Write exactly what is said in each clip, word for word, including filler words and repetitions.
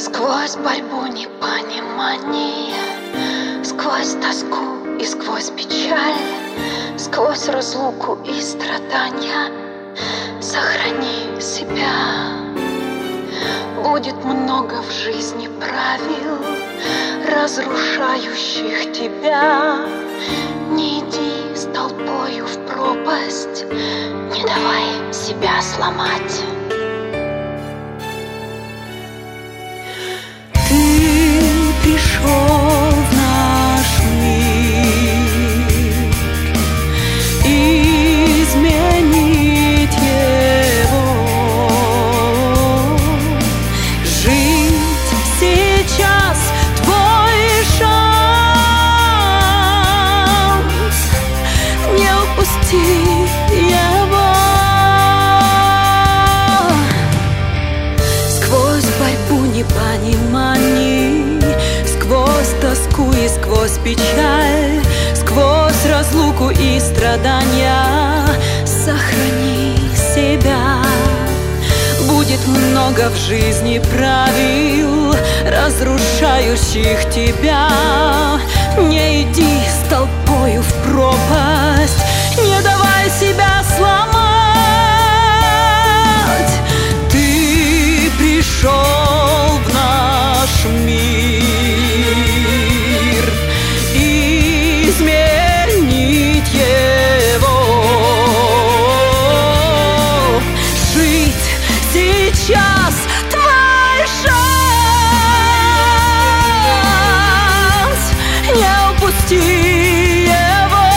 Сквозь борьбу непонимания, сквозь тоску и сквозь печаль, сквозь разлуку и страдания, сохрани себя. Будет много в жизни правил, разрушающих тебя. Не иди с толпою в пропасть, не давай себя сломать. Ты пришел в наш мир изменить его. Жить сейчас твой шанс, не упусти его. Сквозь борьбу непониманий, сквозь тоску и сквозь печаль, сквозь разлуку и страдания, сохрани себя. Будет много в жизни правил, разрушающих тебя. Не иди с толпою в пропасть, не давай себя сломать. Ты пришел в наш мир изменить его. Жить сейчас твой шанс, не упусти его.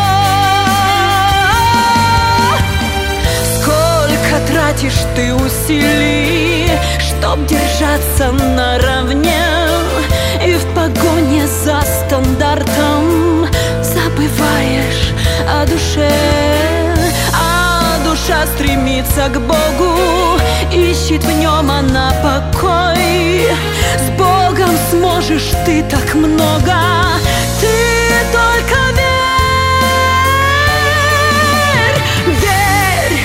Сколько тратишь ты усилий, чтоб держаться наравне, и в погоне за стандартом забываешь о душе. А душа стремится к Богу, ищет в нем она покой. С Богом сможешь ты так много, ты только верь, верь,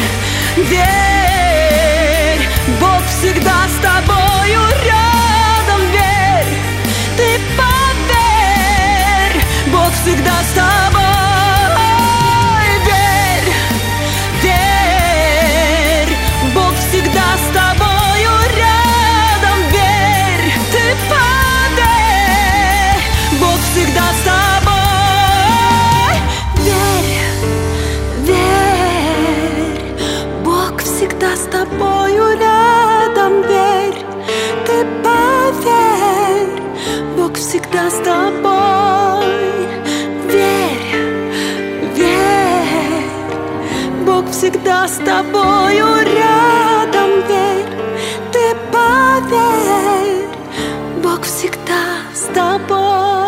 верь. Бог всегда с тобою рядом, верь, ты поверь. Бог всегда с тобой, верь, верь. Бог всегда с тобою рядом, верь, ты поверь. Бог всегда с тобой, верь, верь. Бог всегда с тобою рядом, верь, ты поверь. Бог всегда с тобой, верь, верь. Бог всегда с тобою рядом, верь, ты поверь. Бог всегда с тобой.